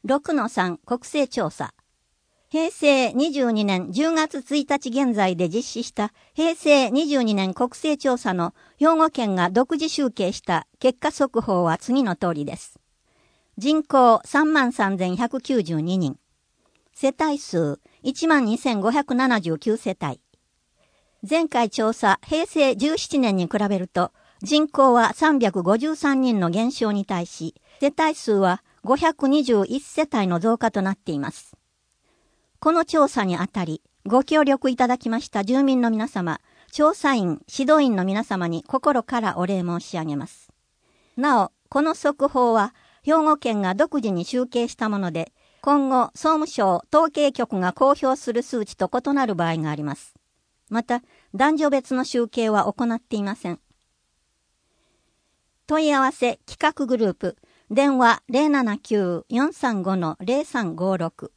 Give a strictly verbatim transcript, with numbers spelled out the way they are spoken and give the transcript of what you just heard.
ろくのさん 国勢調査。平成にじゅうにねんじゅうがつついたち現在で実施した平成にじゅうにねん国勢調査の兵庫県が独自集計した結果速報は次の通りです。人口 さんまんさんぜんひゃくきゅうじゅうににん。世帯数 いちまんにせんごひゃくななじゅうきゅう 世帯。前回調査平成じゅうななねんに比べると人口はさんびゃくごじゅうさんにんの減少に対し、世帯数はごひゃくにじゅういち世帯の増加となっています。この調査にあたり、ご協力いただきました住民の皆様、調査員、指導員の皆様に心からお礼申し上げます。なお、この速報は、兵庫県が独自に集計したもので、今後、総務省統計局が公表する数値と異なる場合があります。また、男女別の集計は行っていません。問い合わせ企画グループ、電話 ゼロななきゅう よんさんご ゼロさんごろく